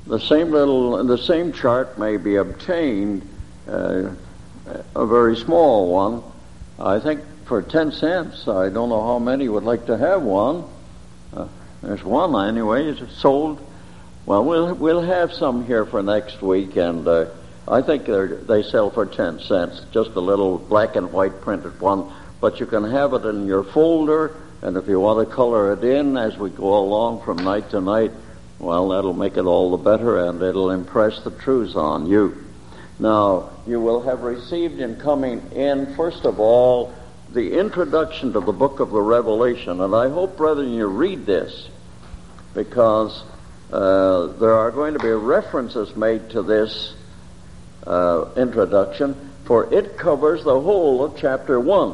the same chart may be obtained, a very small one, I think for 10 cents. I don't know how many would like to have one. There's one anyway. Is it sold? Well, we'll have some here for next week, and I think they sell for 10 cents. Just a little black and white printed one, but you can have it in your folder, and if you want to color it in as we go along from night to night, well, that'll make it all the better, and it'll impress the truths on you. Now, you will have received in coming in, first of all, the introduction to the book of the Revelation. And I hope, brethren, you read this, because there are going to be references made to this introduction, for it covers the whole of chapter 1.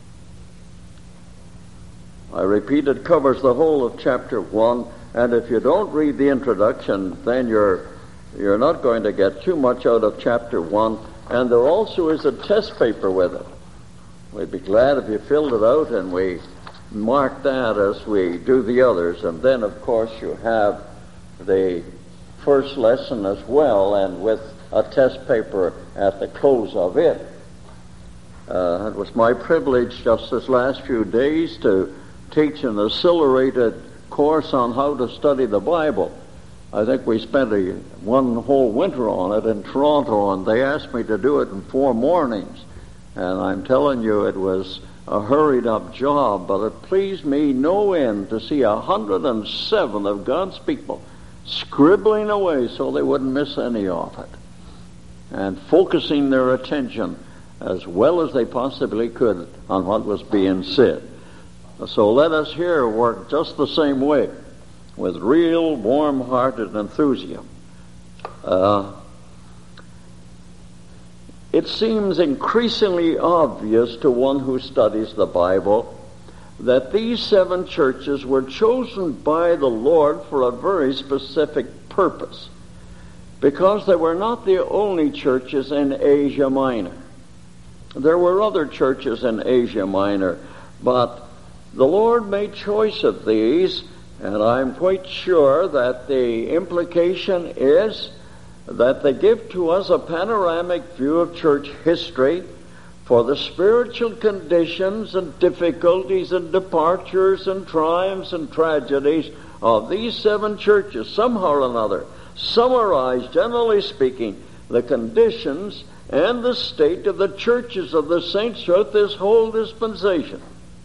I repeat, it covers the whole of chapter 1, and if you don't read the introduction, then you're not going to get too much out of chapter 1, and there also is a test paper with it. We'd be glad if you filled it out, and we mark that as we do the others. And then, of course, you have the first lesson as well, and with a test paper at the close of it. It was my privilege just this last few days to teach an accelerated course on how to study the Bible. I think we spent one whole winter on it in Toronto, and they asked me to do it in 4 mornings. And I'm telling you, it was a hurried-up job, but it pleased me no end to see 107 of God's people scribbling away so they wouldn't miss any of it, and focusing their attention as well as they possibly could on what was being said. So let us here work just the same way, with real warm-hearted enthusiasm. It seems increasingly obvious to one who studies the Bible that these 7 churches were chosen by the Lord for a very specific purpose, because they were not the only churches in Asia Minor. There were other churches in Asia Minor, but the Lord made choice of these, and I'm quite sure that the implication is that they give to us a panoramic view of church history for the spiritual conditions and difficulties and departures and triumphs and tragedies of these 7 churches, somehow or another, summarize, generally speaking, the conditions and the state of the churches of the saints throughout this whole dispensation.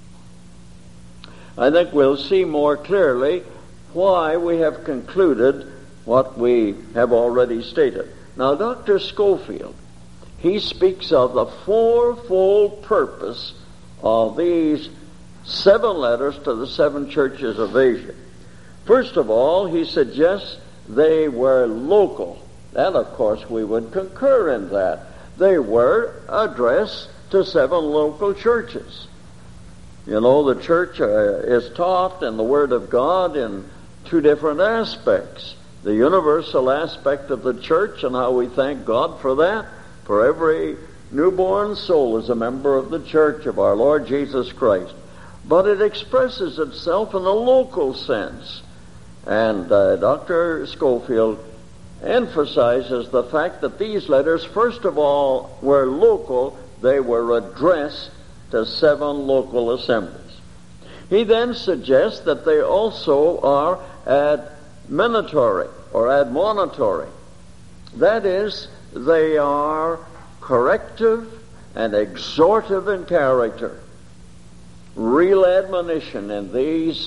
I think we'll see more clearly why we have concluded what we have already stated. Now, Dr. Scofield, he speaks of the 4-fold purpose of these 7 letters to the 7 churches of Asia. First of all, he suggests they were local. And, of course, we would concur in that. They were addressed to 7 local churches. You know, the church is taught in the Word of God in 2 different aspects. The universal aspect of the church, and how we thank God for that. For every newborn soul is a member of the church of our Lord Jesus Christ. But it expresses itself in a local sense. And Dr. Scofield emphasizes the fact that these letters, first of all, were local. They were addressed to 7 local assemblies. He then suggests that they also are admonitory or admonitory. That is, they are corrective and exhortive in character. Real admonition in these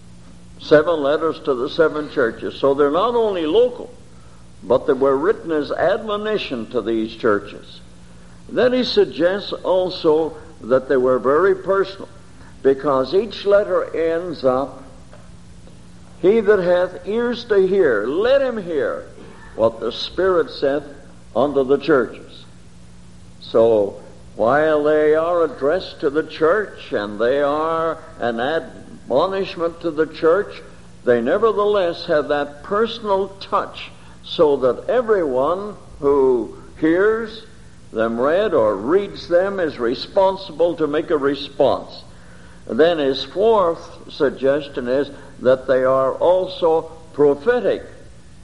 7 letters to the 7 churches. So they're not only local, but they were written as admonition to these churches. Then he suggests also that they were very personal, because each letter ends up, "He that hath ears to hear, let him hear what the Spirit saith unto the churches." So, while they are addressed to the church and they are an admonishment to the church, they nevertheless have that personal touch, so that everyone who hears them read or reads them is responsible to make a response. And then his 4th suggestion is that they are also prophetic.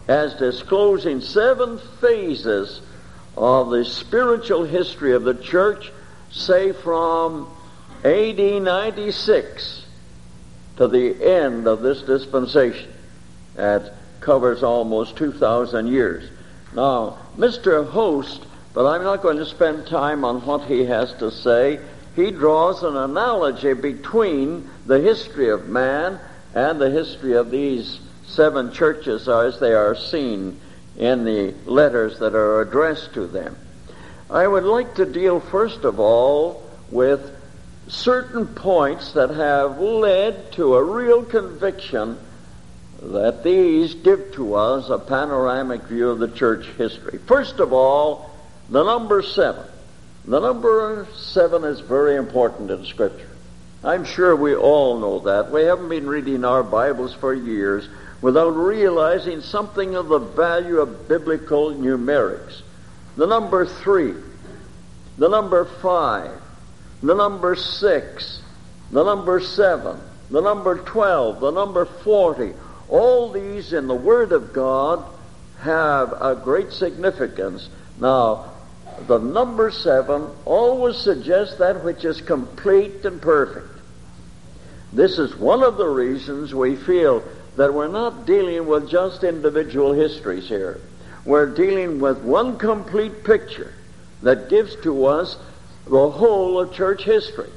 as disclosing 7 phases of the spiritual history of the church, say from AD 96 to the end of this dispensation. That covers almost 2,000 years. Now, Mr. Host, but I'm not going to spend time on what he has to say, he draws an analogy between the history of man and the history of these 7 churches as they are seen in the letters that are addressed to them. I would like to deal first of all with certain points that have led to a real conviction that these give to us a panoramic view of the church history. First of all, the number 7. The number 7 is very important in Scripture. I'm sure we all know that. We haven't been reading our Bibles for years without realizing something of the value of biblical numerics. The number 3, the number 5, the number 6, the number 7, the number 12, the number 40, all these in the Word of God have a great significance. Now, the number 7 always suggests that which is complete and perfect. This is one of the reasons we feel that we're not dealing with just individual histories here. We're dealing with one complete picture that gives to us the whole of church history.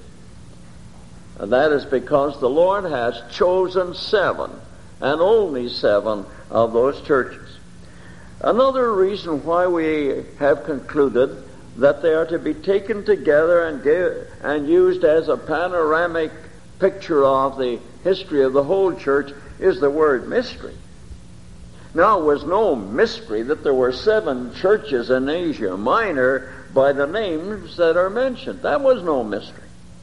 And that is because the Lord has chosen 7, and only 7 of those churches. Another reason why we have concluded that they are to be taken together and used as a panoramic picture of the history of the whole church is the word mystery. Now, it was no mystery that there were 7 churches in Asia Minor by the names that are mentioned. That was no mystery.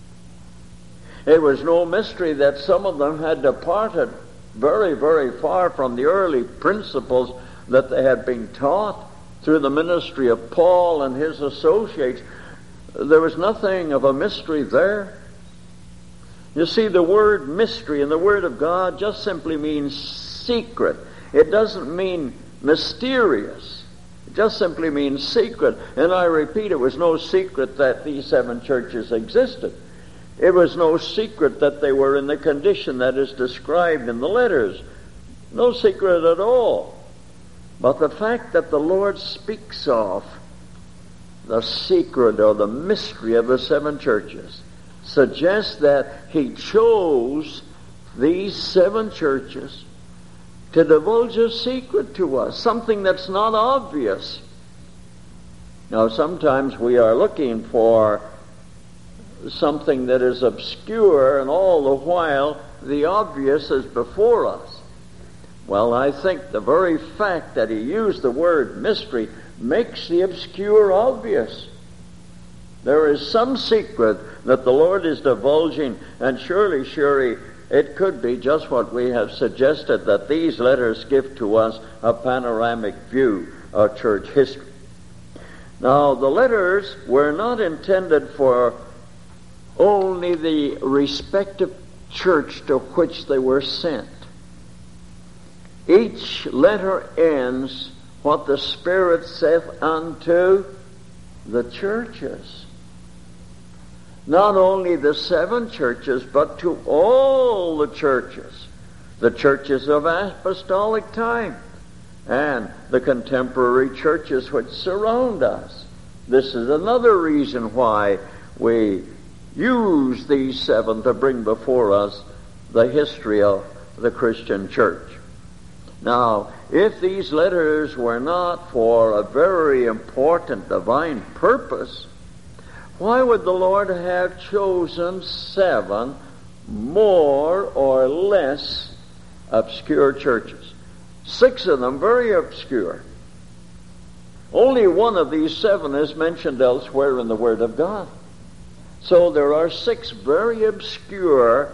It was no mystery that some of them had departed very, very far from the early principles that they had been taught through the ministry of Paul and his associates. There was nothing of a mystery there. You see, the word mystery in the Word of God just simply means secret. It doesn't mean mysterious. It just simply means secret. And I repeat, it was no secret that these 7 churches existed. It was no secret that they were in the condition that is described in the letters. No secret at all. But the fact that the Lord speaks of the secret or the mystery of the 7 churches suggests that He chose these 7 churches to divulge a secret to us, something that's not obvious. Now, sometimes we are looking for something that is obscure, and all the while the obvious is before us. Well, I think the very fact that He used the word mystery makes the obscure obvious. There is some secret that the Lord is divulging, and surely it could be just what we have suggested, that these letters give to us a panoramic view of church history. Now, the letters were not intended for only the respective church to which they were sent. Each letter ends, what the Spirit saith unto the churches. Not only the 7 churches, but to all the churches of apostolic time, and the contemporary churches which surround us. This is another reason why we use these 7 to bring before us the history of the Christian church. Now, if these letters were not for a very important divine purpose, why would the Lord have chosen 7 more or less obscure churches? 6 of them very obscure. Only one of these 7 is mentioned elsewhere in the Word of God. So there are 6 very obscure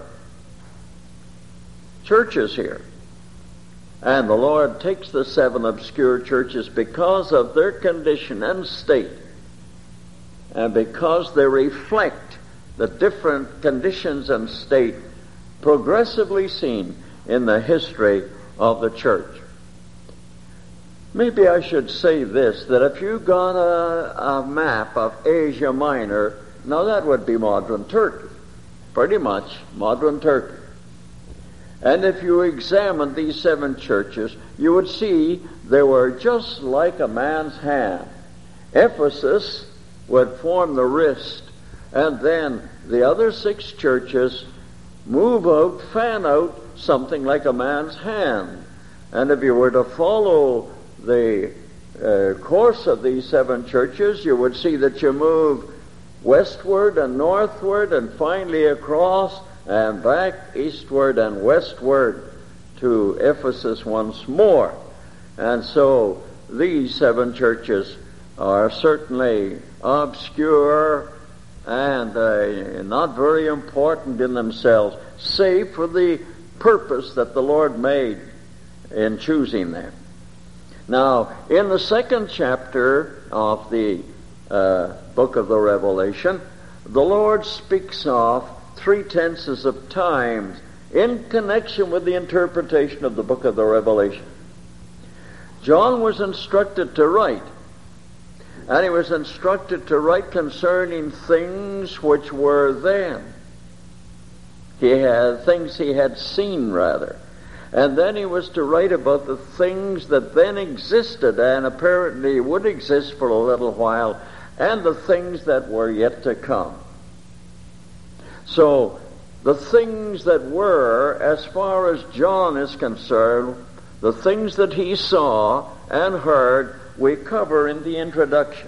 churches here. And the Lord takes the 7 obscure churches because of their condition and state, and because they reflect the different conditions and state progressively seen in the history of the church. Maybe I should say this, that if you got a map of Asia Minor, now that would be modern Turkey, pretty much modern Turkey. And if you examined these 7 churches, you would see they were just like a man's hand. Ephesus would form the wrist, and then the other 6 churches move out, fan out, something like a man's hand. And if you were to follow the course of these 7 churches, you would see that you move westward and northward and finally across and back eastward and westward to Ephesus once more. And so these 7 churches are certainly obscure and not very important in themselves, save for the purpose that the Lord made in choosing them. Now, in the 2nd chapter of the book of the Revelation, the Lord speaks of 3 tenses of times in connection with the interpretation of the book of the Revelation. John was instructed to write, and he was instructed to write concerning things which were then. He had things he had seen, rather. And then he was to write about the things that then existed and apparently would exist for a little while, and the things that were yet to come. So, the things that were, as far as John is concerned, the things that he saw and heard, we cover in the introduction.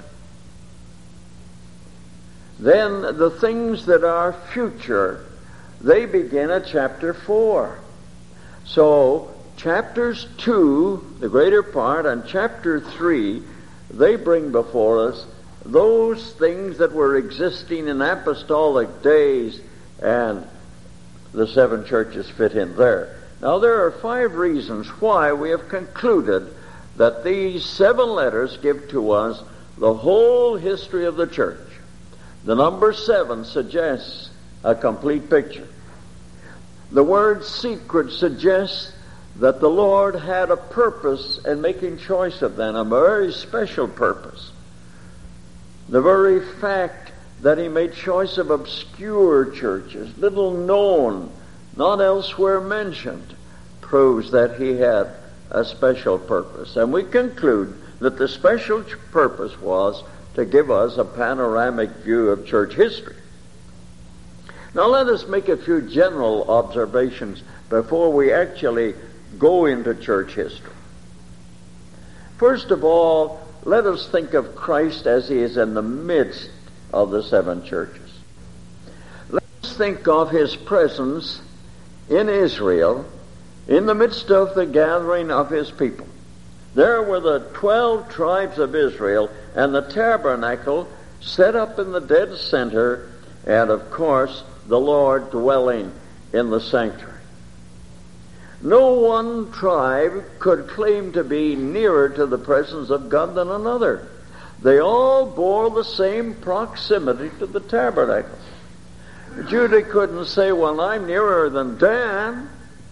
Then the things that are future, they begin at chapter 4. So, chapters 2, the greater part, and chapter 3, they bring before us those things that were existing in apostolic days, and the 7 churches fit in there. Now, there are 5 reasons why we have concluded that these 7 letters give to us the whole history of the church. The number 7 suggests a complete picture. The word secret suggests that the Lord had a purpose in making choice of them, a very special purpose. The very fact that he made choice of obscure churches, little known, not elsewhere mentioned, proves that he had a special purpose. And we conclude that the special purpose was to give us a panoramic view of church history. Now let us make a few general observations before we actually go into church history. First of all, let us think of Christ as he is in the midst of the 7 churches. Let us think of his presence in Israel in the midst of the gathering of his people. There were the 12 tribes of Israel and the tabernacle set up in the dead center, and of course the Lord dwelling in the sanctuary. No one tribe could claim to be nearer to the presence of God than another. They all bore the same proximity to the tabernacle. Judah couldn't say, well, I'm nearer than Dan.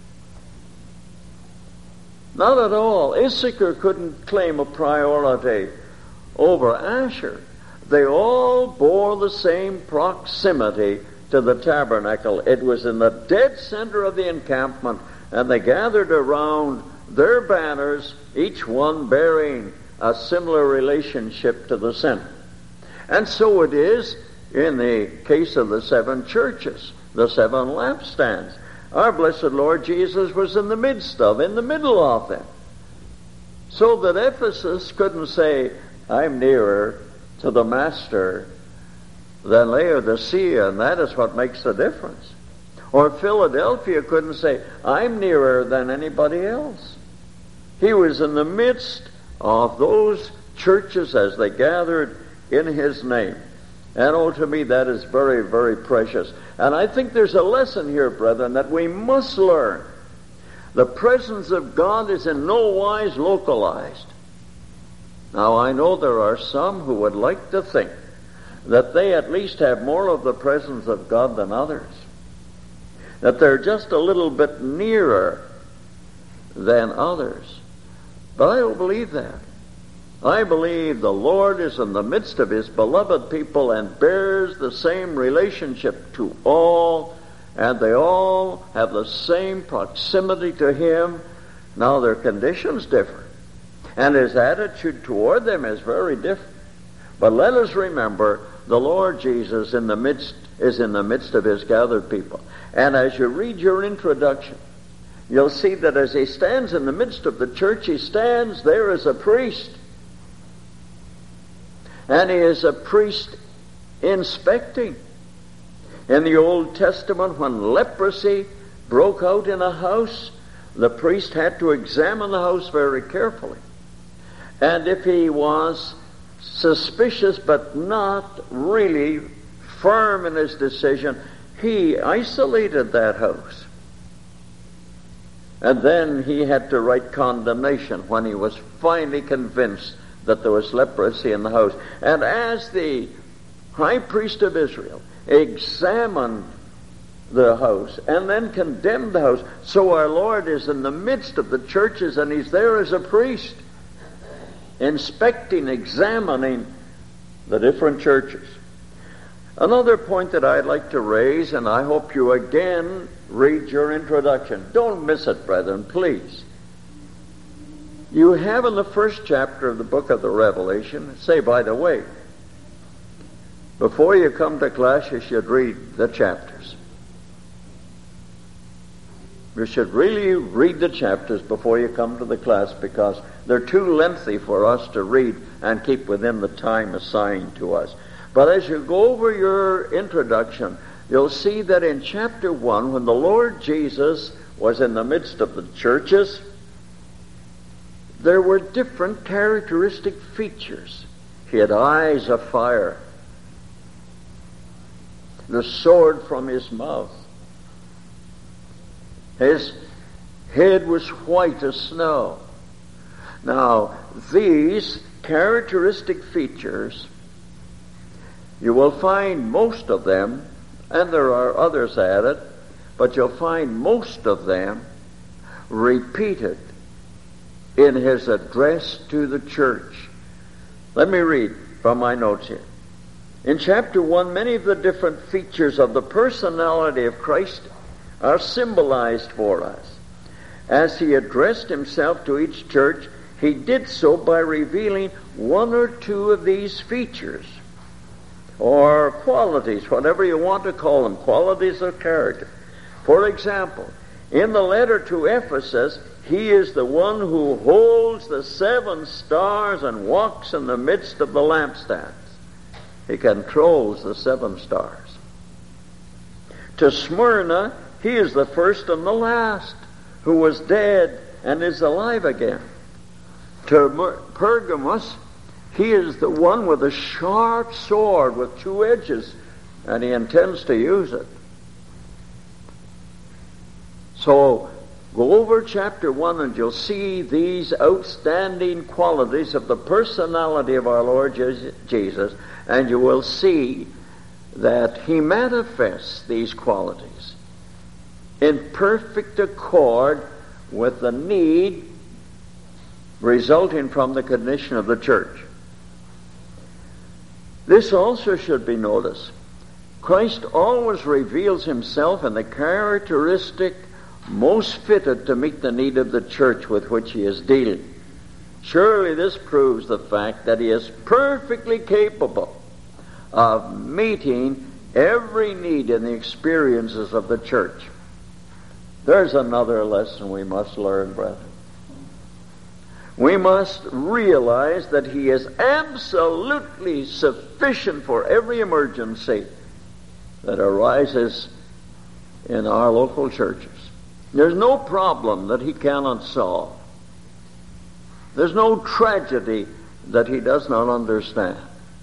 Not at all. Issachar couldn't claim a priority over Asher. They all bore the same proximity to the tabernacle. It was in the dead center of the encampment, and they gathered around their banners, each one bearing a similar relationship to the center. And so it is in the case of the 7 churches, the 7 lampstands. Our blessed Lord Jesus was in the middle of them. So that Ephesus couldn't say, I'm nearer to the Master than Laodicea, and that is what makes the difference. Or Philadelphia couldn't say, I'm nearer than anybody else. He was in the midst of those churches as they gathered in his name. And oh, to me that is very, very precious. And I think there's a lesson here, brethren, that we must learn. The presence of God is in no wise localized. Now, I know there are some who would like to think that they at least have more of the presence of God than others. That they're just a little bit nearer than others. But I don't believe that. I believe the Lord is in the midst of His beloved people and bears the same relationship to all, and they all have the same proximity to Him. Now their conditions differ, and His attitude toward them is very different. But let us remember, the Lord Jesus is in the midst of His gathered people. And as you read your introduction, you'll see that as He stands in the midst of the church, He stands there as a priest. And He is a priest inspecting. In the Old Testament, when leprosy broke out in a house, the priest had to examine the house very carefully. And if he was suspicious but not really firm in his decision, he isolated that house. And then he had to write condemnation when he was finally convinced that there was leprosy in the house. And as the high priest of Israel examined the house and then condemned the house, so our Lord is in the midst of the churches, and He's there as a priest, inspecting, examining the different churches. Another point that I'd like to raise, and I hope you again read your introduction. Don't miss it, brethren, please. You have in the first chapter of the book of the Revelation, say, by the way, before you come to class, you should read the chapters. You should really read the chapters before you come to the class, because they're too lengthy for us to read and keep within the time assigned to us. But as you go over your introduction, you'll see that in chapter 1, when the Lord Jesus was in the midst of the churches, there were different characteristic features. He had eyes of fire, the sword from His mouth. His head was white as snow. Now, these characteristic features, you will find most of them, and there are others added, but you'll find most of them repeated in His address to the church. Let me read from my notes here. In chapter 1, many of the different features of the personality of Christ are symbolized for us. As He addressed Himself to each church, He did so by revealing one or two of these features, or qualities, whatever you want to call them, qualities of character. For example, in the letter to Ephesus, He is the one who holds the 7 stars and walks in the midst of the lampstands. He controls the 7 stars. To Smyrna, He is the first and the last, who was dead and is alive again. To Pergamos, He is the one with a sharp sword with 2 edges, and He intends to use it. So, go over chapter 1 and you'll see these outstanding qualities of the personality of our Lord Jesus, and you will see that He manifests these qualities in perfect accord with the need resulting from the condition of the church. This also should be noticed. Christ always reveals Himself in the characteristic most fitted to meet the need of the church with which He is dealing. Surely this proves the fact that He is perfectly capable of meeting every need in the experiences of the church. There's another lesson we must learn, brethren. We must realize that He is absolutely sufficient for every emergency that arises in our local churches. There's no problem that He cannot solve. There's no tragedy that He does not understand.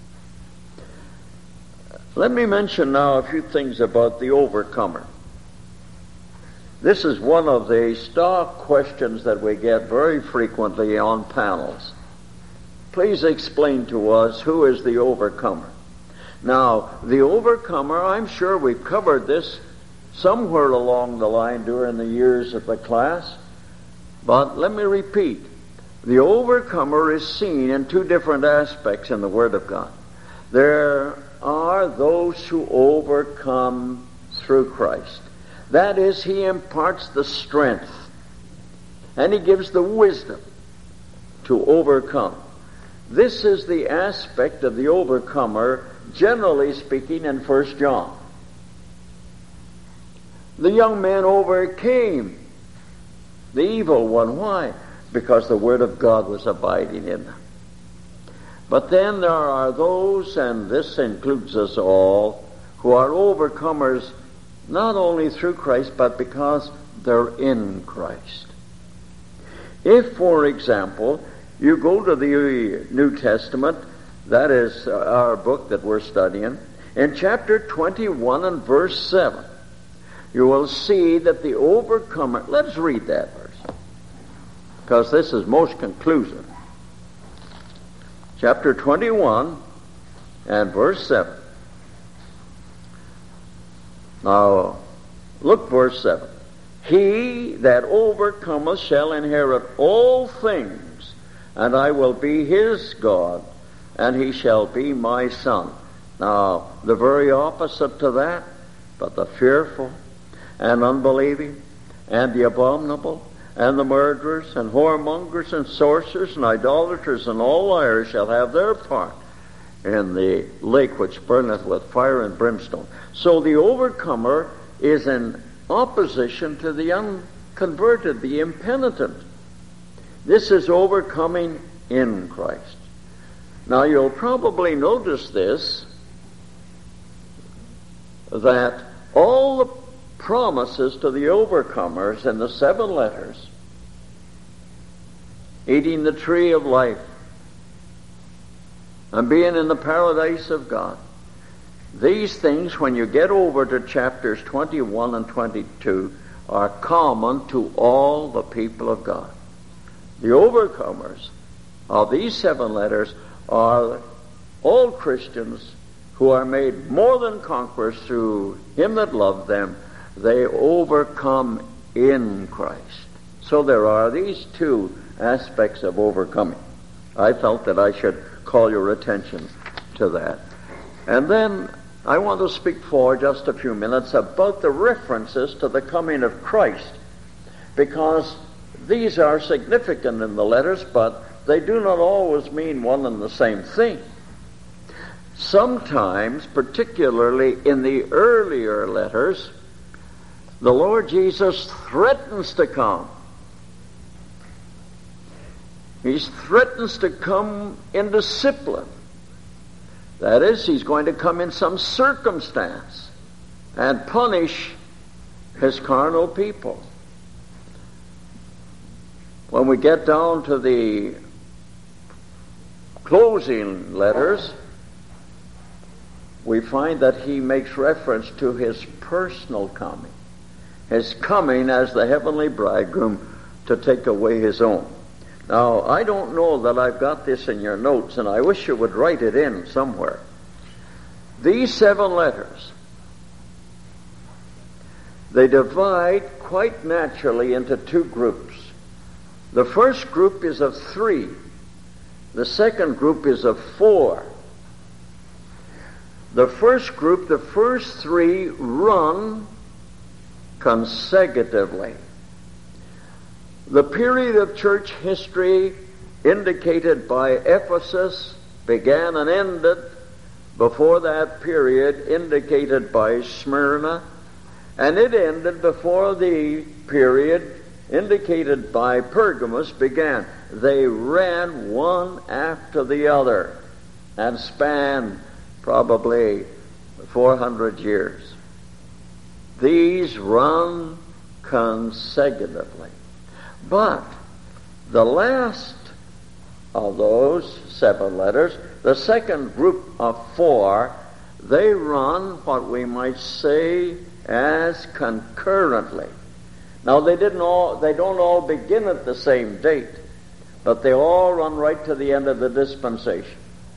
Let me mention now a few things about the overcomer. This is one of the stock questions that we get very frequently on panels. Please explain to us, who is the overcomer? Now, the overcomer, I'm sure we've covered this somewhere along the line during the years of the class, but let me repeat. The overcomer is seen in two different aspects in the Word of God. There are those who overcome through Christ. That is, He imparts the strength and He gives the wisdom to overcome. This is the aspect of the overcomer, generally speaking, in 1 John. The young men overcame the evil one. Why? Because the Word of God was abiding in them. But then there are those, and this includes us all, who are overcomers not only through Christ, but because they're in Christ. If, for example, you go to the New Testament, that is our book that we're studying, in chapter 21 and verse 7, you will see that the overcomer, let's read that verse, because this is most conclusive. Chapter 21 and verse 7. Now, look verse 7. He that overcometh shall inherit all things, and I will be his God, and he shall be my son. Now, the very opposite to that, but the fearful and unbelieving and the abominable and the murderers and whoremongers and sorcerers and idolaters and all liars shall have their part in the lake which burneth with fire and brimstone. So the overcomer is in opposition to the unconverted, the impenitent. This is overcoming in Christ. Now you'll probably notice this, that all the promises to the overcomers in the 7 letters, eating the tree of life and being in the paradise of God, these things, when you get over to chapters 21 and 22, are common to all the people of God. The overcomers of these 7 letters are all Christians who are made more than conquerors through Him that loved them. They overcome in Christ. So there are these two aspects of overcoming. I felt that I should call your attention to that. And then I want to speak for just a few minutes about the references to the coming of Christ, because these are significant in the letters, but they do not always mean one and the same thing. Sometimes, particularly in the earlier letters, the Lord Jesus threatens to come. He threatens to come in discipline. That is, He's going to come in some circumstance and punish His carnal people. When we get down to the closing letters, we find that He makes reference to His personal coming. His coming as the heavenly bridegroom to take away His own. Now, I don't know that I've got this in your notes, and I wish you would write it in somewhere. These 7 letters, they divide quite naturally into 2 groups. The first group is of 3. The second group is of 4. The first group, the first 3 run consecutively. The period of church history indicated by Ephesus began and ended before that period indicated by Smyrna, and it ended before the period indicated by Pergamos began. They ran one after the other and spanned probably 400 years. These run consecutively. But the last of those 7 letters, the second group of 4, they run what we might say as concurrently. Now they don't all begin at the same date, but they all run right to the end of the dispensation.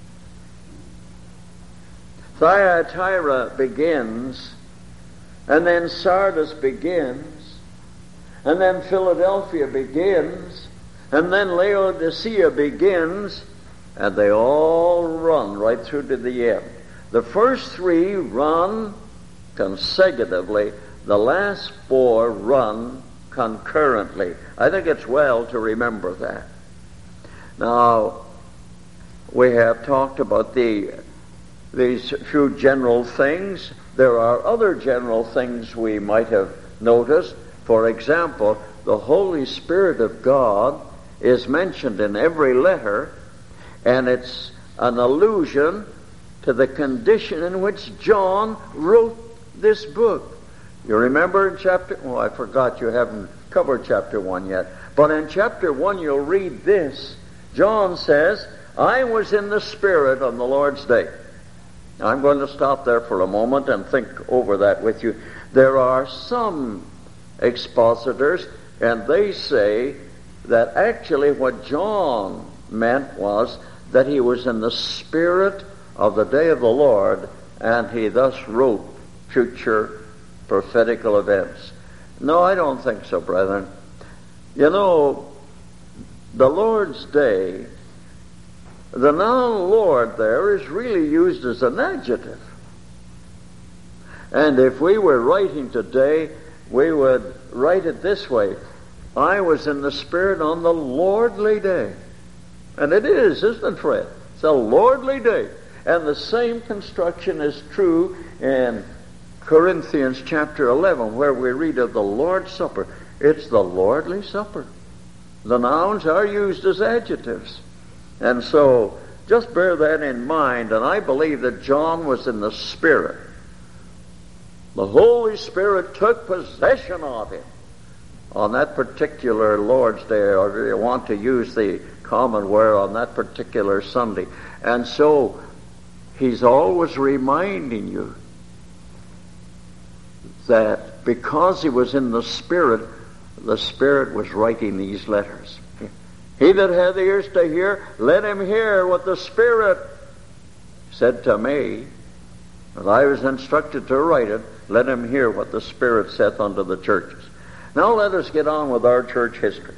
Thyatira begins, and then Sardis begins, and then Philadelphia begins, And then Laodicea begins, and they all run right through to the end. The first three run consecutively. The last four run concurrently. I think it's well to remember that. Now, we have talked about these few general things. There are other general things we might have noticed. For example, the Holy Spirit of God is mentioned in every letter, and it's an allusion to the condition in which John wrote this book. You remember in I forgot you haven't covered chapter 1 yet. But in chapter 1 you'll read this. John says, I was in the Spirit on the Lord's day. Now, I'm going to stop there for a moment and think over that with you. There are some expositors, and they say that actually what John meant was that he was in the Spirit of the day of the Lord, and he thus wrote future prophetical events. No, I don't think so, brethren. You know, the Lord's day, the noun Lord there is really used as an adjective. And if we were writing today, we would write it this way: I was in the Spirit on the lordly day. And it is, isn't it, Fred? It's a lordly day. And the same construction is true in Corinthians chapter 11, where we read of the Lord's Supper. It's the lordly supper. The nouns are used as adjectives. And so, just bear that in mind, and I believe that John was in the Spirit. The Holy Spirit took possession of him on that particular Lord's Day, or do you want to use the common word, on that particular Sunday. And so, he's always reminding you that because he was in the Spirit was writing these letters. He that hath ears to hear, let him hear what the Spirit said to me. And I was instructed to write it. Let him hear what the Spirit saith unto the churches. Now let us get on with our church history.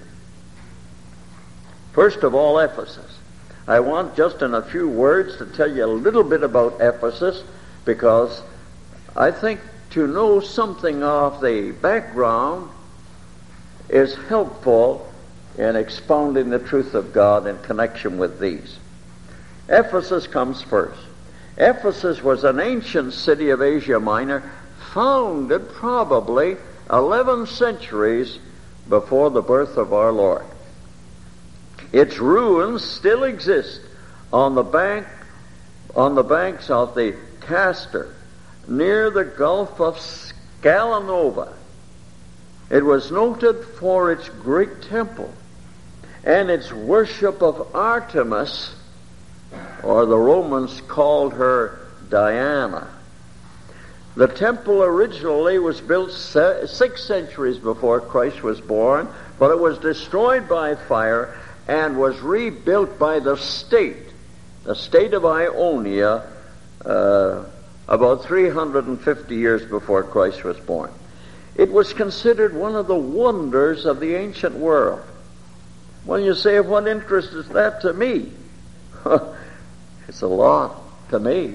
First of all, Ephesus. I want just in a few words to tell you a little bit about Ephesus, because I think to know something of the background is helpful in expounding the truth of God in connection with these. Ephesus comes first. Ephesus was an ancient city of Asia Minor, founded probably 11 centuries before the birth of our Lord. Its ruins still exist on the banks of the Castor, near the Gulf of Scalanova. It was noted for its great temple and its worship of Artemis, or the Romans called her Diana. The temple originally was built 6 centuries before Christ was born, but it was destroyed by fire and was rebuilt by the state of Ionia, about 350 years before Christ was born. It was considered one of the wonders of the ancient world. Well, you say, of what interest is that to me? It's a lot to me.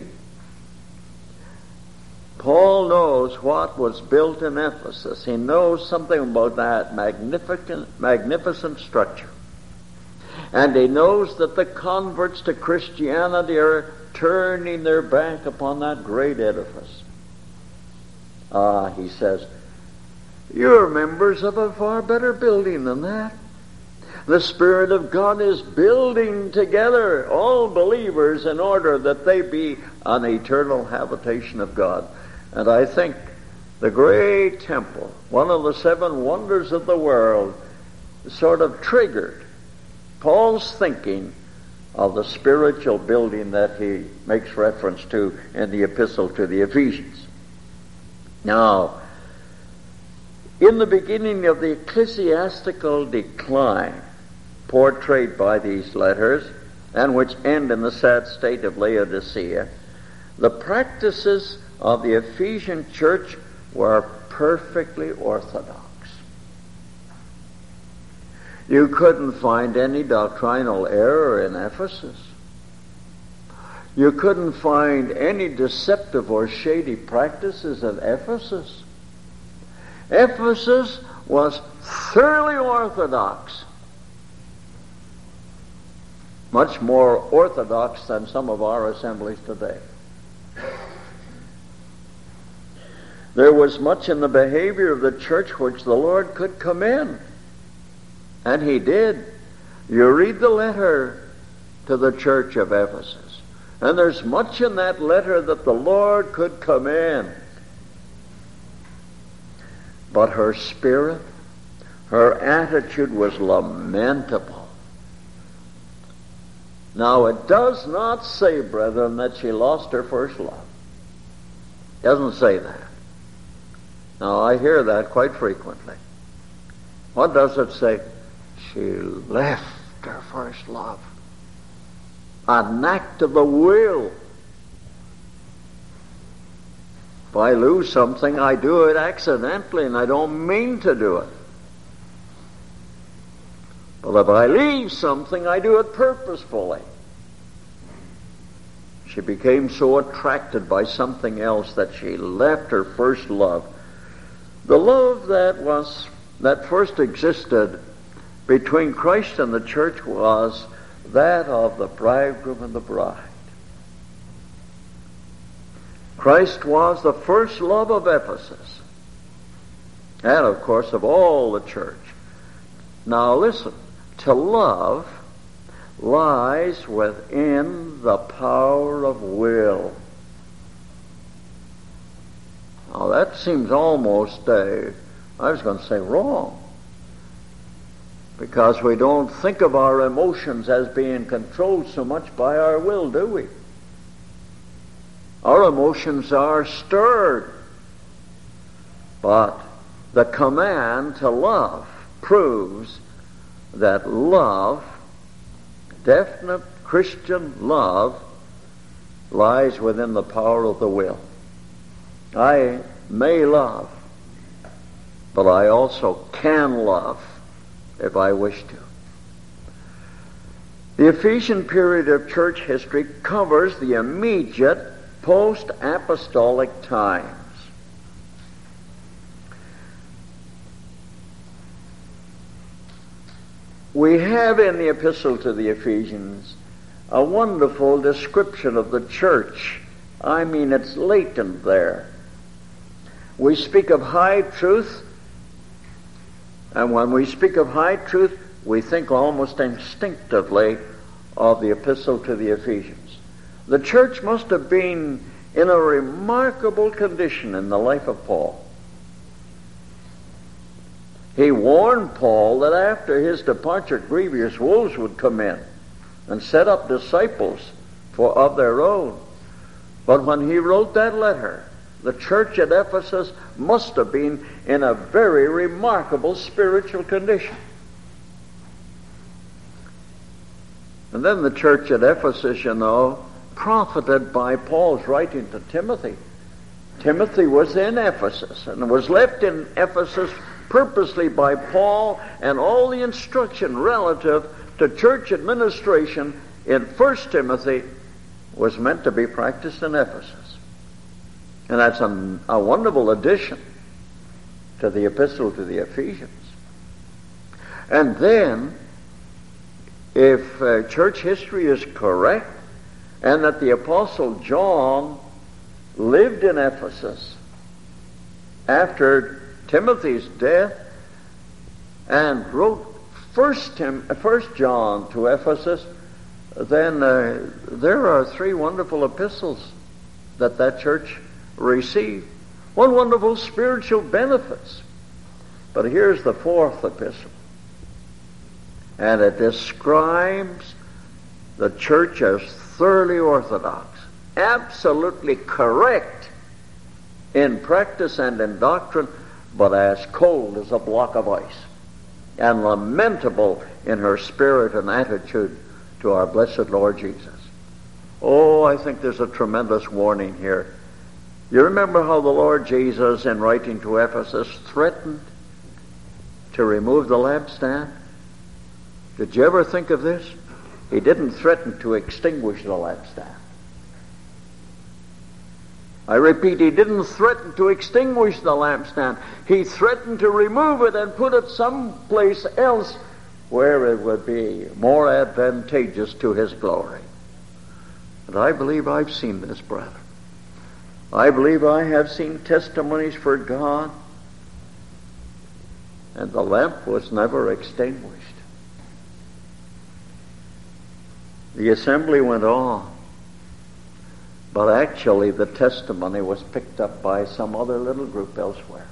Paul knows what was built in Ephesus. He knows something about that magnificent structure. And he knows that the converts to Christianity are turning their back upon that great edifice. He says, you're members of a far better building than that. The Spirit of God is building together all believers in order that they be an eternal habitation of God. And I think the great temple, one of the 7 wonders of the world, sort of triggered Paul's thinking of the spiritual building that he makes reference to in the epistle to the Ephesians. Now, in the beginning of the ecclesiastical decline portrayed by these letters, and which end in the sad state of Laodicea, the practices of the Ephesian church were perfectly orthodox. You couldn't find any doctrinal error in Ephesus. You couldn't find any deceptive or shady practices at Ephesus. Ephesus was thoroughly orthodox. Much more orthodox than some of our assemblies today. There was much in the behavior of the church which the Lord could commend. And He did. You read the letter to the church of Ephesus, and there's much in that letter that the Lord could commend. But her spirit, her attitude was lamentable. Now, it does not say, brethren, that she lost her first love. It doesn't say that. Now, I hear that quite frequently. What does it say? She left her first love. An act of the will. If I lose something, I do it accidentally, and I don't mean to do it. But if I leave something, I do it purposefully. She became so attracted by something else that she left her first love. The love that first existed between Christ and the church was that of the bridegroom and the bride. Christ was the first love of Ephesus, and of course of all the church. Now listen, to love lies within the power of will. Now that seems almost, I was going to say wrong, because we don't think of our emotions as being controlled so much by our will, do we? Our emotions are stirred. But the command to love proves that love, definite Christian love, lies within the power of the will. I may love, but I also can love if I wish to. The Ephesian period of church history covers the immediate post-apostolic times. We have in the epistle to the Ephesians a wonderful description of the church. I mean, it's latent there. We speak of high truth, and when we speak of high truth, we think almost instinctively of the epistle to the Ephesians. The church must have been in a remarkable condition in the life of Paul. He warned Paul that after his departure, grievous wolves would come in and set up disciples of their own. But when he wrote that letter, the church at Ephesus must have been in a very remarkable spiritual condition. And then the church at Ephesus, profited by Paul's writing to Timothy. Timothy was in Ephesus and was left in Ephesus purposely by Paul, and all the instruction relative to church administration in 1 Timothy was meant to be practiced in Ephesus. And that's a wonderful addition to the epistle to the Ephesians. And then, if church history is correct, and that the Apostle John lived in Ephesus after Timothy's death and wrote 1 John to Ephesus, then there are three wonderful epistles that church received. One wonderful spiritual benefits. But here's the fourth epistle. And it describes the church as thoroughly orthodox, absolutely correct in practice and in doctrine, but as cold as a block of ice, and lamentable in her spirit and attitude to our blessed Lord Jesus. Oh, I think there's a tremendous warning here. You remember how the Lord Jesus, in writing to Ephesus, threatened to remove the lampstand? Did you ever think of this? He didn't threaten to extinguish the lampstand. I repeat, he didn't threaten to extinguish the lampstand. He threatened to remove it and put it someplace else where it would be more advantageous to his glory. And I believe I've seen this, brethren. I believe I have seen testimonies for God, and the lamp was never extinguished. The assembly went on, but actually the testimony was picked up by some other little group elsewhere.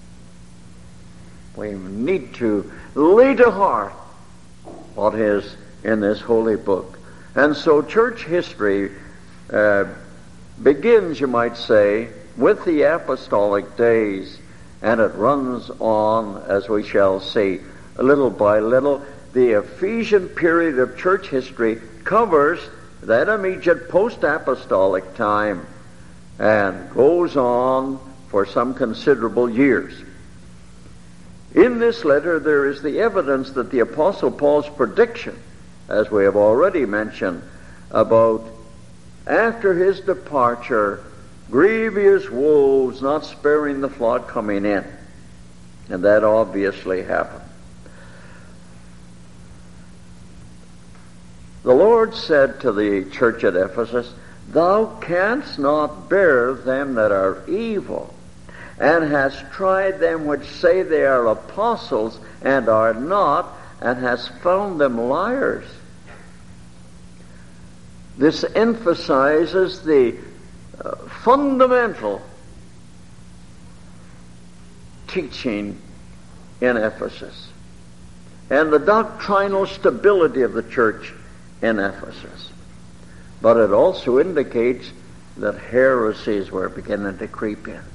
We need to lay to heart what is in this holy book. And so church history begins, you might say, with the apostolic days, and it runs on, as we shall see, little by little. The Ephesian period of church history covers that immediate post-apostolic time and goes on for some considerable years. In this letter, there is the evidence that the Apostle Paul's prediction, as we have already mentioned, about after his departure, grievous woes, not sparing the flock, coming in. And that obviously happened. The Lord said to the church at Ephesus, "Thou canst not bear them that are evil, and hast tried them which say they are apostles and are not, and hast found them liars." This emphasizes the fundamental teaching in Ephesus and the doctrinal stability of the church in Ephesus. But it also indicates that heresies were beginning to creep in.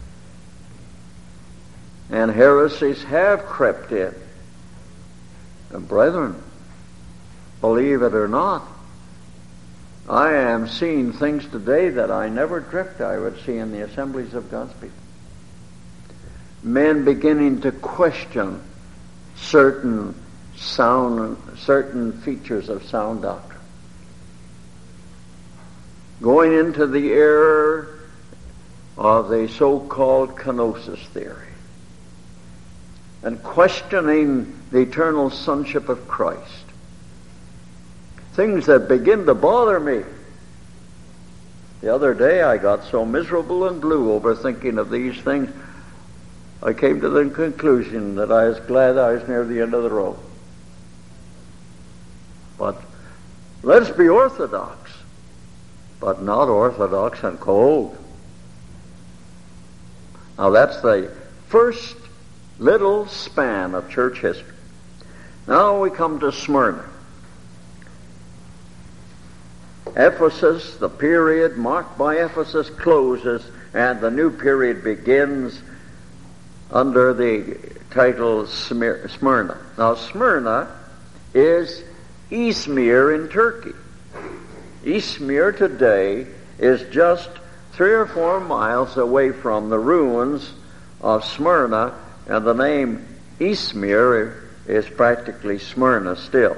And heresies have crept in. And brethren, believe it or not, I am seeing things today that I never dreamt I would see in the assemblies of God's people. Men beginning to question certain features of sound doctrine. Going into the error of the so-called kenosis theory. And questioning the eternal sonship of Christ. Things that begin to bother me. The other day I got so miserable and blue over thinking of these things, I came to the conclusion that I was glad I was near the end of the road. But let's be orthodox, but not orthodox and cold. Now that's the first little span of church history. Now we come to Smyrna. Ephesus, the period marked by Ephesus, closes, and the new period begins under the title Smyrna. Now Smyrna is Izmir in Turkey. Izmir today is just 3 or 4 miles away from the ruins of Smyrna, and the name Izmir is practically Smyrna still.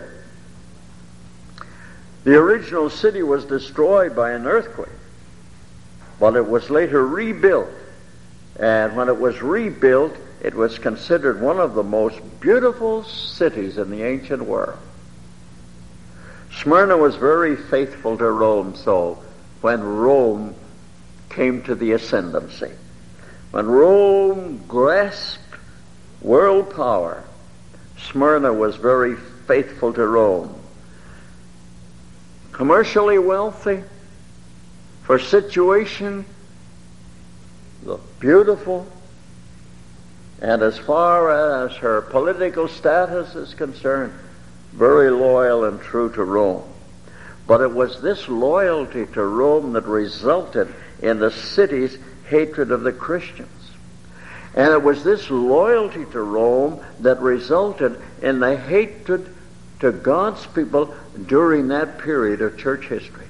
The original city was destroyed by an earthquake, but it was later rebuilt. And when it was rebuilt, it was considered one of the most beautiful cities in the ancient world. Smyrna was very faithful to Rome, so when Rome came to the ascendancy, when Rome grasped world power, Smyrna was very faithful to Rome. Commercially wealthy, for situation, beautiful, and as far as her political status is concerned, very loyal and true to Rome. But it was this loyalty to Rome that resulted in the city's hatred of the Christians. And it was this loyalty to Rome that resulted in the hatred to God's people during that period of church history.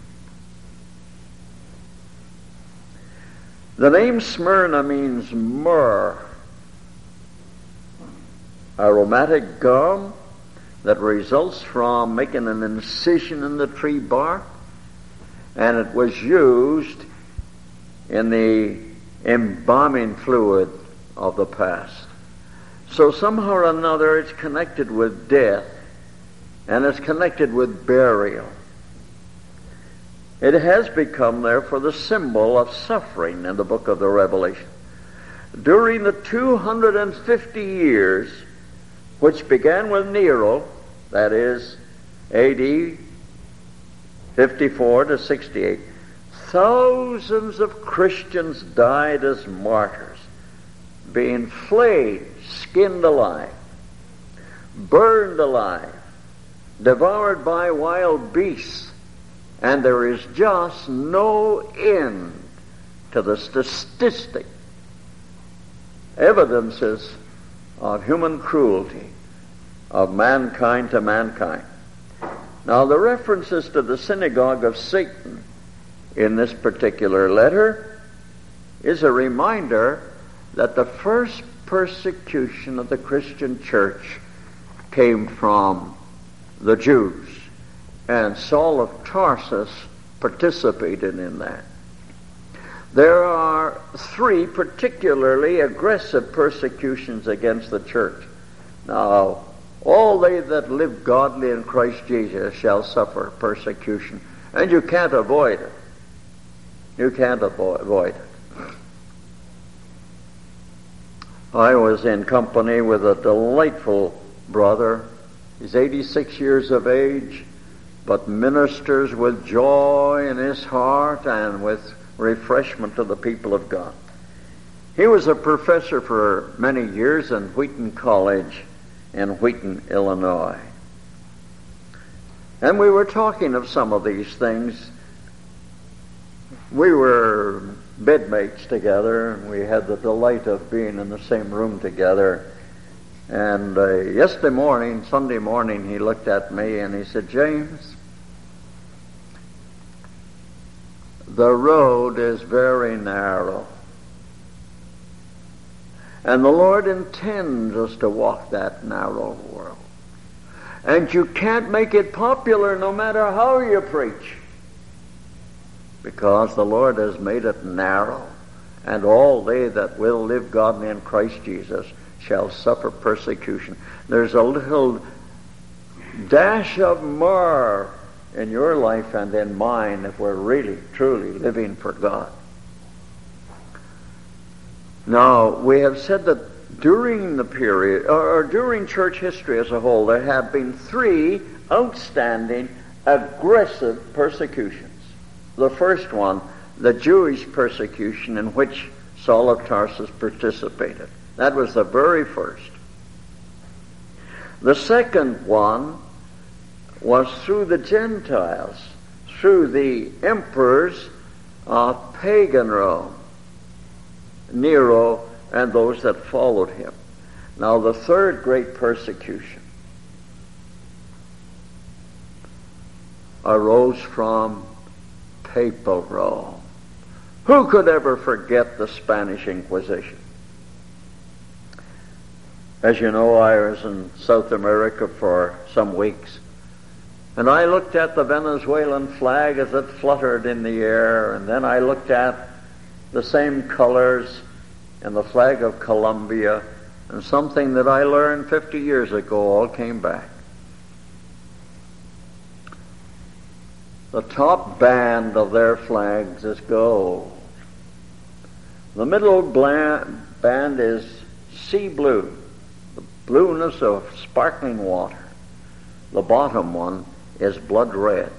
The name Smyrna means myrrh, aromatic gum, that results from making an incision in the tree bark, and it was used in the embalming fluid of the past. So somehow or another it's connected with death, and it's connected with burial. It has become, therefore, the symbol of suffering in the book of the Revelation. During the 250 years which began with Nero, that is A.D. 54 to 68, thousands of Christians died as martyrs, being flayed, skinned alive, burned alive, devoured by wild beasts, and there is just no end to the statistic evidences of human cruelty of mankind to mankind. Now, the references to the synagogue of Satan in this particular letter is a reminder that the first persecution of the Christian church came from the Jews, and Saul of Tarsus participated in that. There are three particularly aggressive persecutions against the church. Now, all they that live godly in Christ Jesus shall suffer persecution, and you can't avoid it. You can't avoid it. I was in company with a delightful brother. He's 86 years of age, but ministers with joy in his heart and with refreshment to the people of God. He was a professor for many years in Wheaton College in Wheaton, Illinois. And we were talking of some of these things. We were bedmates together, and we had the delight of being in the same room together. And Sunday morning, he looked at me and he said, "James, the road is very narrow, and the Lord intends us to walk that narrow world. And you can't make it popular no matter how you preach, because the Lord has made it narrow, and all they that will live godly in Christ Jesus shall suffer persecution." There's a little dash of myrrh in your life and in mine if we're really, truly living for God. Now, we have said that during the period, or during church history as a whole, there have been three outstanding, aggressive persecutions. The first one, the Jewish persecution in which Saul of Tarsus participated. That was the very first. The second one was through the Gentiles, through the emperors of pagan Rome, Nero and those that followed him. Now, the third great persecution arose from papal Rome. Who could ever forget the Spanish Inquisition? As you know, I was in South America for some weeks, and I looked at the Venezuelan flag as it fluttered in the air, and then I looked at the same colors in the flag of Colombia, and something that I learned 50 years ago all came back. The top band of their flags is gold. The middle band is sea blue, the blueness of sparkling water. The bottom one is blood red.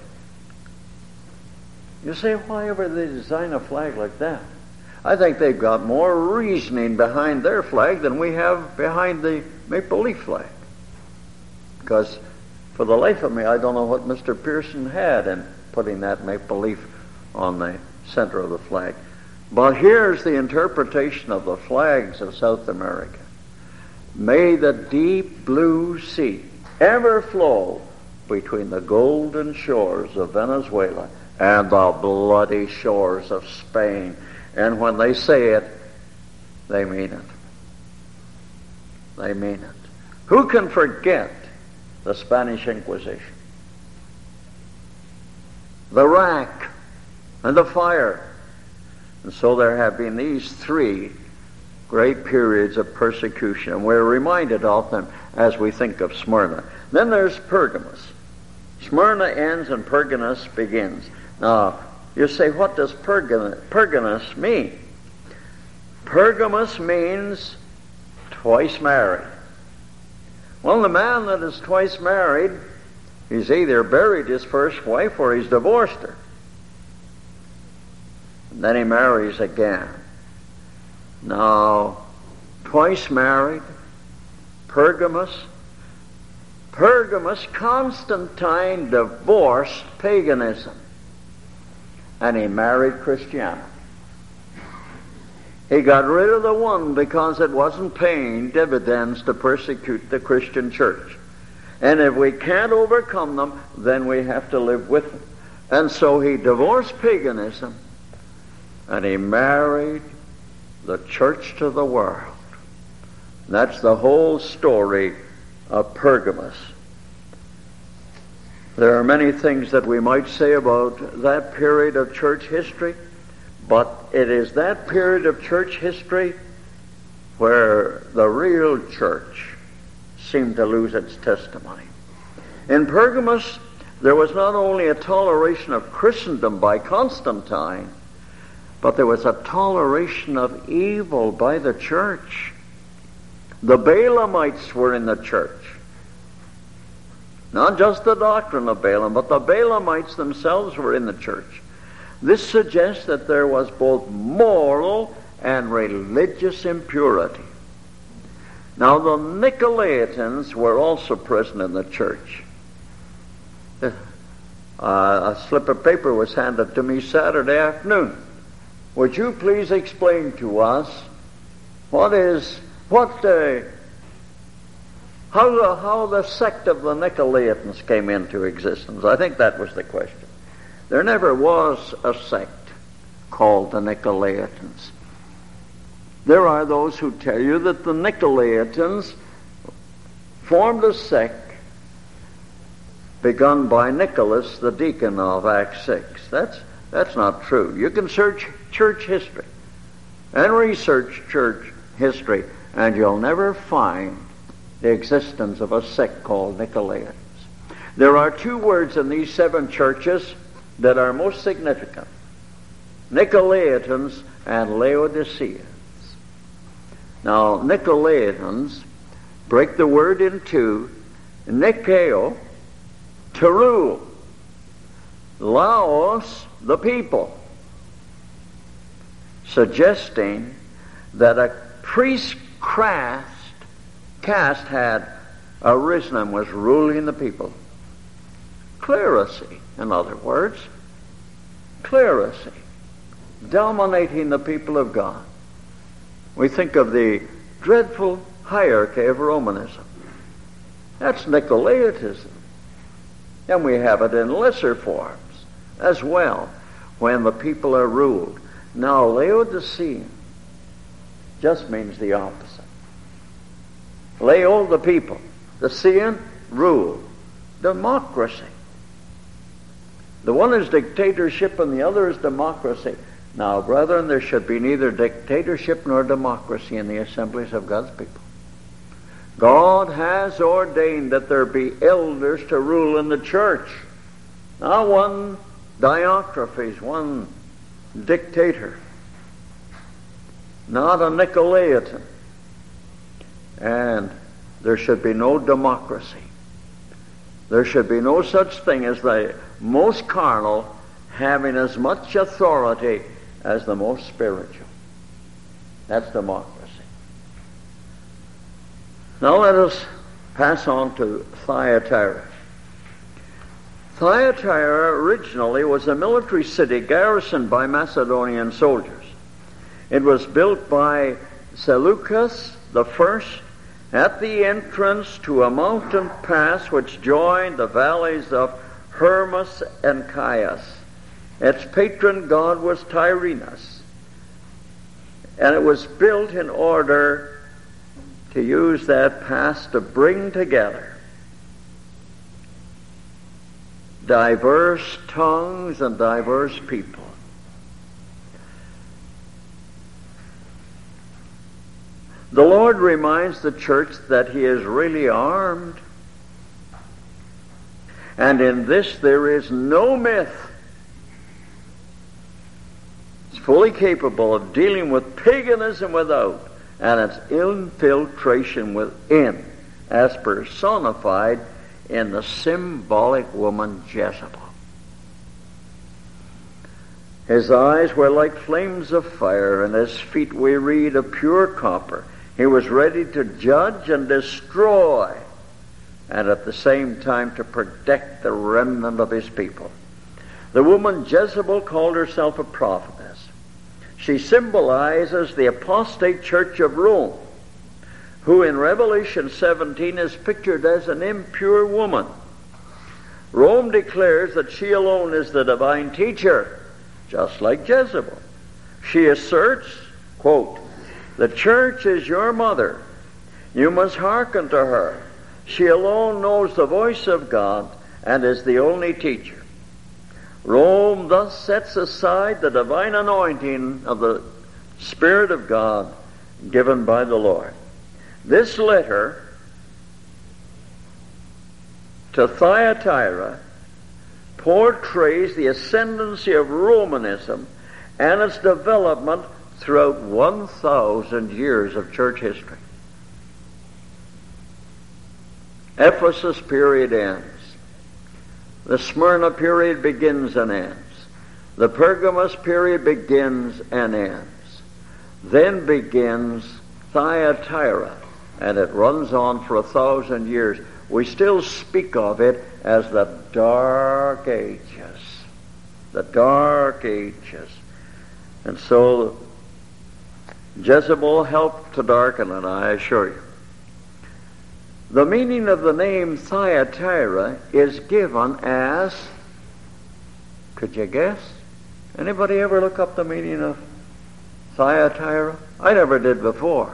You say, why ever they design a flag like that? I think they've got more reasoning behind their flag than we have behind the maple leaf flag. Because for the life of me, I don't know what Mr. Pearson had in putting that maple leaf on the center of the flag. But here's the interpretation of the flags of South America. May the deep blue sea ever flow between the golden shores of Venezuela and the bloody shores of Spain. And when they say it, they mean it. They mean it. Who can forget the Spanish Inquisition, the rack, and the fire. And so there have been these three great periods of persecution, and we're reminded of them as we think of Smyrna. Then there's Pergamos. Smyrna ends and Pergamos begins. Now, you say, what does Pergamos mean? Pergamos means twice married. Well, the man that is twice married, he's either buried his first wife or he's divorced her. And then he marries again. Now, twice married, Pergamos, Constantine divorced paganism and he married Christianity. He got rid of the one because it wasn't paying dividends to persecute the Christian church. And if we can't overcome them, then we have to live with them. And so he divorced paganism and he married the church to the world. That's the whole story of Pergamos. There are many things that we might say about that period of church history, but it is that period of church history where the real church seemed to lose its testimony. In Pergamos, there was not only a toleration of Christendom by Constantine, but there was a toleration of evil by the church. The Balaamites were in the church. Not just the doctrine of Balaam, but the Balaamites themselves were in the church. This suggests that there was both moral and religious impurity. Now, the Nicolaitans were also present in the church. A slip of paper was handed to me Saturday afternoon. Would you please explain to us how the sect of the Nicolaitans came into existence? I think that was the question. There never was a sect called the Nicolaitans. There are those who tell you that the Nicolaitans formed a sect begun by Nicholas, the deacon of Acts 6. That's not true. You can search church history and research church history, and you'll never find the existence of a sect called Nicolaitans. There are two words in these 7 churches that are most significant: Nicolaitans and Laodiceans. Now, Nicolaitans break the word in two: Nikeo, to rule; Laos, the people, suggesting that a priest caste had arisen and was ruling the people. Clerisy, in other words. Clerisy, dominating the people of God. We think of the dreadful hierarchy of Romanism. That's Nicolaitism. And we have it in lesser forms as well, when the people are ruled. Now, Laodicean just means the opposite. Lao, the people. The Cean, rule. Democracy. The one is dictatorship and the other is democracy. Now, brethren, there should be neither dictatorship nor democracy in the assemblies of God's people. God has ordained that there be elders to rule in the church. Not one Diotrephes, one dictator. Not a Nicolaitan. And there should be no democracy. There should be no such thing as the most carnal having as much authority as the most spiritual. That's democracy. Now let us pass on to Thyatira. Thyatira originally was a military city garrisoned by Macedonian soldiers. It was built by Seleucus the First at the entrance to a mountain pass which joined the valleys of Hermus and Chios. Its patron god was Tyrannus, and it was built in order to use that pass to bring together diverse tongues and diverse people. The Lord reminds the church that He is really armed. And in this there is no myth. It's fully capable of dealing with paganism without and its infiltration within, as personified in the symbolic woman Jezebel. His eyes were like flames of fire, and his feet, we read, of pure copper. He was ready to judge and destroy, and at the same time to protect the remnant of his people. The woman Jezebel called herself a prophetess. She symbolizes the apostate church of Rome, who in Revelation 17 is pictured as an impure woman. Rome declares that she alone is the divine teacher, just like Jezebel. She asserts, quote, "The church is your mother. You must hearken to her. She alone knows the voice of God and is the only teacher." Rome thus sets aside the divine anointing of the Spirit of God given by the Lord. This letter to Thyatira portrays the ascendancy of Romanism and its development throughout 1,000 years of church history. Ephesus period ends. The Smyrna period begins and ends. The Pergamos period begins and ends. Then begins Thyatira, and it runs on for 1,000 years. We still speak of it as the Dark Ages. The Dark Ages. And so Jezebel helped to darken it, I assure you. The meaning of the name Thyatira is given as, could you guess? Anybody ever look up the meaning of Thyatira? I never did before.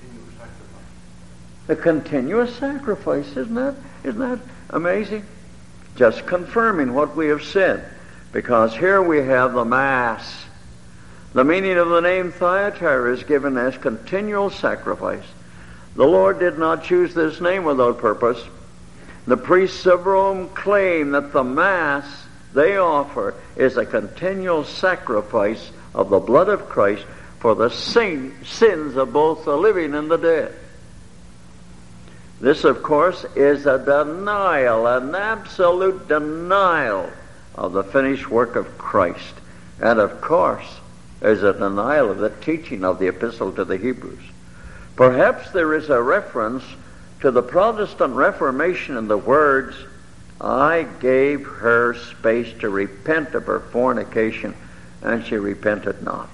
The continuous sacrifice, isn't that amazing? Just confirming what we have said, because here we have the Mass. The meaning of the name Thyatira is given as continual sacrifice. The Lord did not choose this name without purpose. The priests of Rome claim that the Mass they offer is a continual sacrifice of the blood of Christ for the sins of both the living and the dead. This, of course, is a denial, an absolute denial of the finished work of Christ. And, of course, is a denial of the teaching of the Epistle to the Hebrews. Perhaps there is a reference to the Protestant Reformation in the words, "I gave her space to repent of her fornication, and she repented not."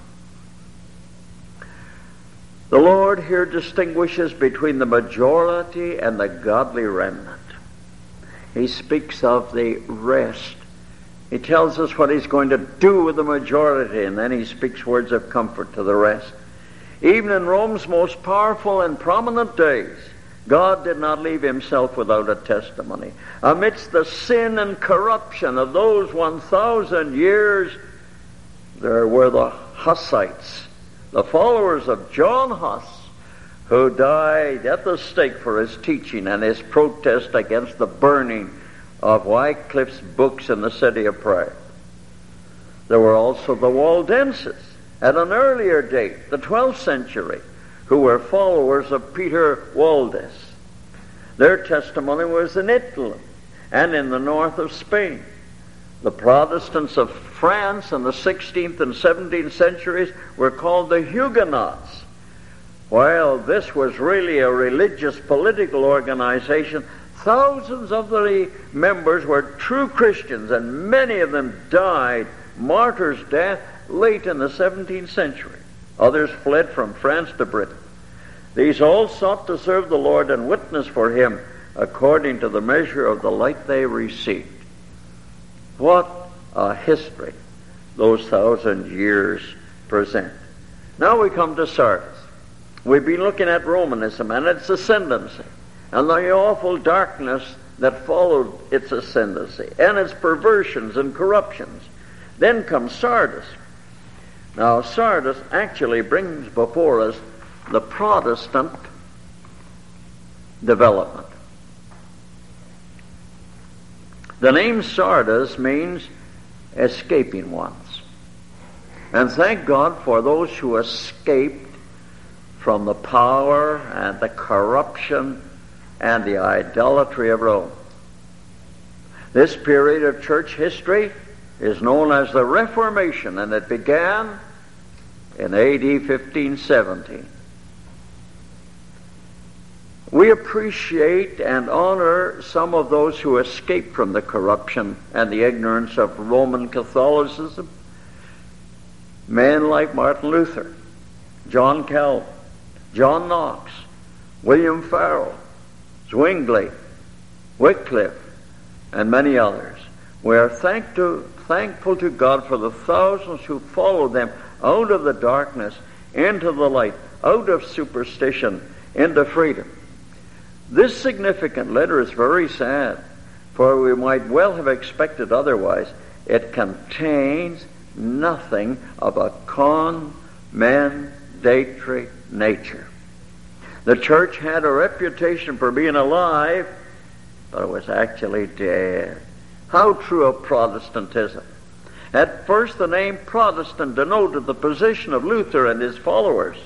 The Lord here distinguishes between the majority and the godly remnant. He speaks of the rest. He tells us what He's going to do with the majority, and then He speaks words of comfort to the rest. Even in Rome's most powerful and prominent days, God did not leave Himself without a testimony. Amidst the sin and corruption of those 1,000 years, there were the Hussites, the followers of John Huss, who died at the stake for his teaching and his protest against the burning of Wycliffe's books in the city of Prague. There were also the Waldenses at an earlier date, the 12th century, who were followers of Peter Waldes. Their testimony was in Italy and in the north of Spain. The Protestants of France in the 16th and 17th centuries were called the Huguenots. While this was really a religious political organization, thousands of the members were true Christians, and many of them died martyrs' death late in the 17th century. Others fled from France to Britain. These all sought to serve the Lord and witness for Him according to the measure of the light they received. What a history those 1,000 years present. Now we come to Sardis. We've been looking at Romanism and its ascendancy and the awful darkness that followed its ascendancy and its perversions and corruptions. Then comes Sardis. Now, Sardis actually brings before us the Protestant development. The name Sardis means escaping ones. And thank God for those who escaped from the power and the corruption and the idolatry of Rome. This period of church history is known as the Reformation, and it began in AD 1517. We appreciate and honor some of those who escaped from the corruption and the ignorance of Roman Catholicism. Men like Martin Luther, John Calvin, John Knox, William Farel, Zwingli, Wycliffe, and many others. We are thankful to God for the thousands who followed them out of the darkness into the light, out of superstition into freedom. This significant letter is very sad, for we might well have expected otherwise. It contains nothing of a commendatory nature. The church had a reputation for being alive, but it was actually dead. How true of Protestantism. At first, the name Protestant denoted the position of Luther and his followers.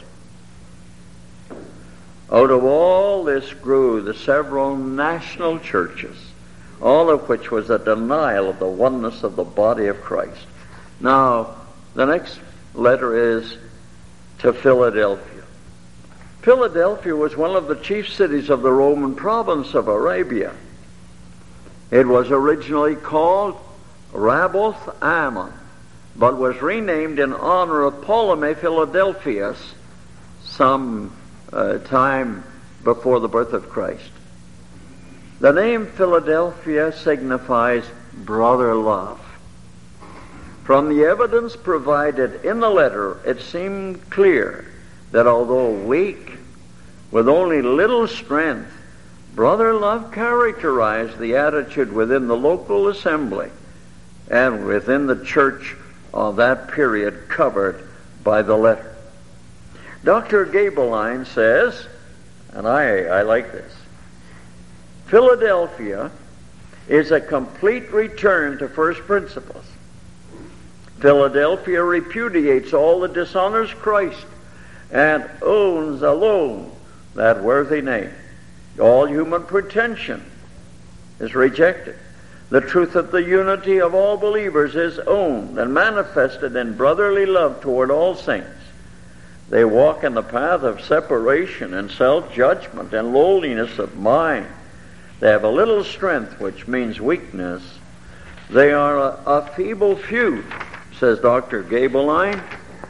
Out of all this grew the several national churches, all of which was a denial of the oneness of the body of Christ. Now, the next letter is to Philadelphia. Philadelphia was one of the chief cities of the Roman province of Arabia. It was originally called Rabboth Ammon, but was renamed in honor of Ptolemy Philadelphus some time before the birth of Christ. The name Philadelphia signifies brother love. From the evidence provided in the letter, it seemed clear that although weak, with only little strength, brother love characterized the attitude within the local assembly and within the church of that period covered by the letter. Dr. Gabeline says, and I like this, Philadelphia is a complete return to first principles. Philadelphia repudiates all that dishonors Christ and owns alone that worthy name. All human pretension is rejected. The truth of the unity of all believers is owned and manifested in brotherly love toward all saints. They walk in the path of separation and self-judgment and lowliness of mind. They have a little strength, which means weakness. They are a feeble few, says Dr. Gabeline,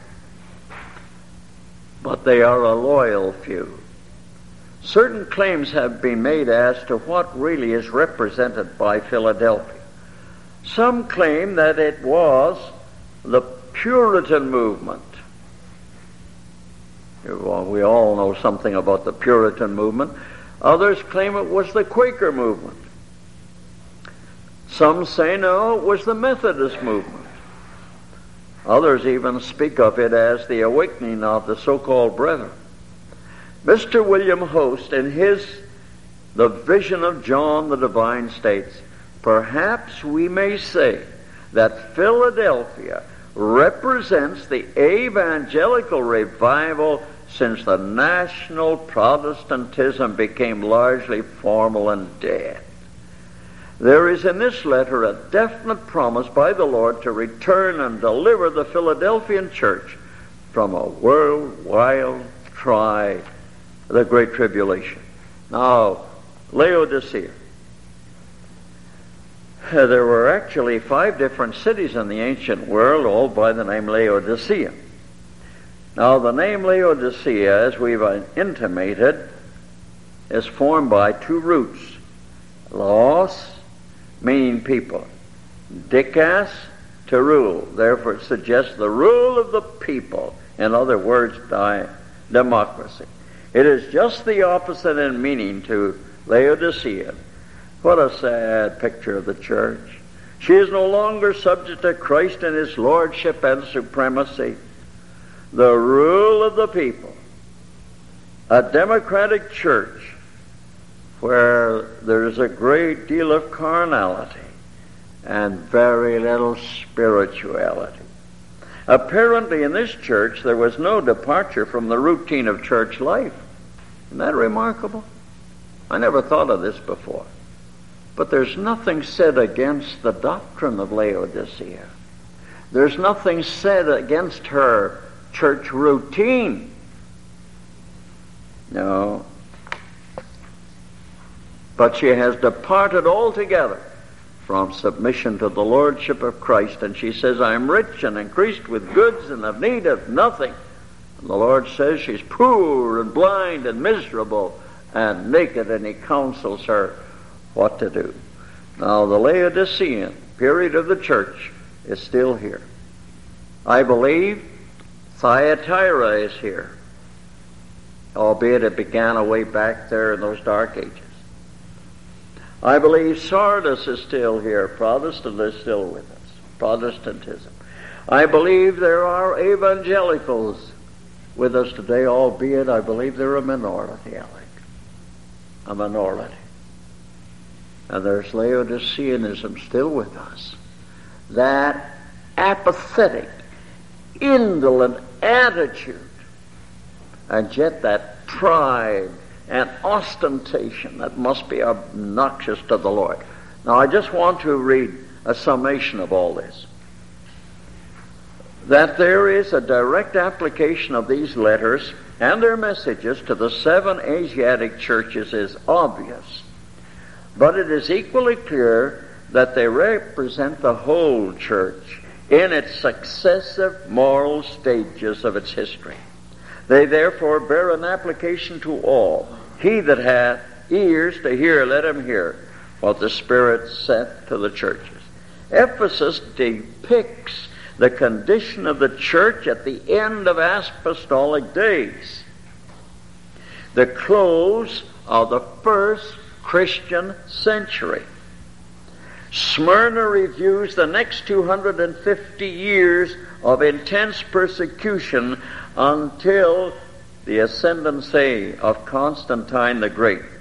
but they are a loyal few. Certain claims have been made as to what really is represented by Philadelphia. Some claim that it was the Puritan movement. Well, we all know something about the Puritan movement. Others claim it was the Quaker movement. Some say no, it was the Methodist movement. Others even speak of it as the awakening of the so-called Brethren. Mr. William Host, in his The Vision of John the Divine, states, perhaps we may say that Philadelphia represents the evangelical revival since the national Protestantism became largely formal and dead. There is in this letter a definite promise by the Lord to return and deliver the Philadelphian church from a worldwide the Great Tribulation. Now, Laodicea. There were actually 5 different cities in the ancient world, all by the name Laodicea. Now, the name Laodicea, as we've intimated, is formed by 2 roots. Laos, meaning people. Dikas, to rule. Therefore, it suggests the rule of the people. In other words, democracy. It is just the opposite in meaning to Laodicea, What a sad picture of the church. She is no longer subject to Christ and His lordship and supremacy. The rule of the people. A democratic church where there's a great deal of carnality and very little spirituality. Apparently in this church there was no departure from the routine of church life. Isn't that remarkable? I never thought of this before. But there's nothing said against the doctrine of Laodicea. There's nothing said against her church routine. No. But she has departed altogether from submission to the lordship of Christ. And she says, I am rich and increased with goods and have need of nothing. And the Lord says she's poor and blind and miserable and naked, and He counsels her what to do. Now, the Laodicean period of the church is still here. I believe Thyatira is here, albeit it began away back there in those dark ages. I believe Sardis is still here. Protestant is still with us. Protestantism. I believe there are evangelicals with us today, albeit I believe they're a minority, Alec. A minority. And there's Laodiceanism still with us. That apathetic, indolent attitude, and yet that pride and ostentation that must be obnoxious to the Lord. Now I just want to read a summation of all this. That there is a direct application of these letters and their messages to the 7 Asiatic churches is obvious. But it is equally clear that they represent the whole church in its successive moral stages of its history. They therefore bear an application to all. He that hath ears to hear, let him hear what the Spirit saith to the churches. Ephesus depicts the condition of the church at the end of apostolic days, the close of the first Christian century. Smyrna reviews the next 250 years of intense persecution until the ascendancy of Constantine the Great.